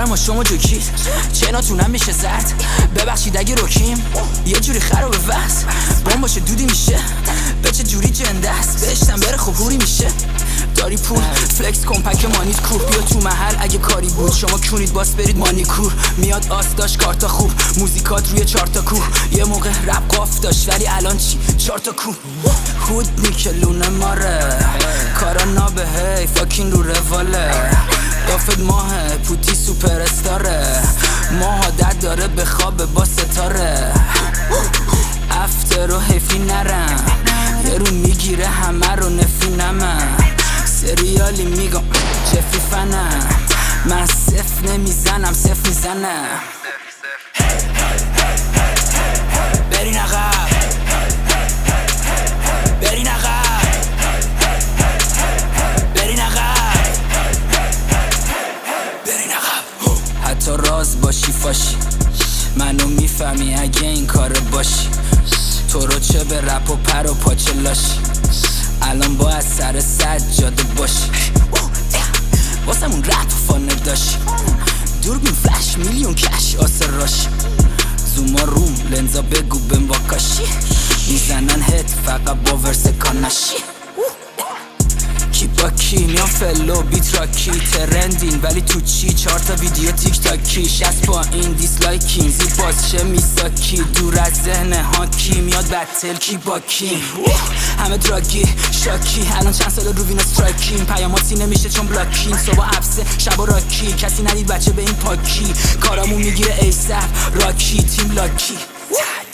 ما شما جوکید چناتونم میشه زرد. ببخشید اگه روکیم یه جوری خراب وز بام باشه دودی میشه به چه جوری جنده است بهشتم بره خب هوری میشه. داری پول فلکس کمپک مانیت کور بیا تو محل اگه کاری بود شما کونید باس برید مانیکور. میاد آس داشت کارتا خوب موزیکات روی چارتا کوه. یه موقع رپ قاف داشت ولی الان چی چارتا کو. خود نیکلونه ماره کارا نابه هی فاکین رو رواله. دافت ماه پوتی سوپر استاره ماها درد داره به خواب با ستاره. افتر و حیفی نرم یه رو میگیره همه رو نفینمم. سریالی میگم چفی فنم من صف نمیزنم صف میزنم. برین عقب برین عقب برین عقب برین عقب. حتی راز باشی فاشی منو میفهمی اگه این کار باشی. تو رو چه به رپ و پر و پاچه لاشی الان باید سر سجاده باشی. واسمون رپ فانه داشی دوربین فلش میلیون کش آسر راشی. زوما روم لنزا بگو بم واکاشی میزنن هت فقط با ورس کاناشی. کی با کی میان فلو بیت راکی ترندین ولی تو چی 4 تا ویدیو تیک تاکی 60 با این دیسلایکین زیر بازشه میساکی دور از ذهن هاکی میاد بتل کی با کی. همه دراگی شاکی الان چند سال رو وین استرایکین پیاماتی نمیشه چون بلاکین صبح عبسه شب و راکی کسی ندید بچه به این پاکی کارامون میگیره ایسف راکی تیم لاکی.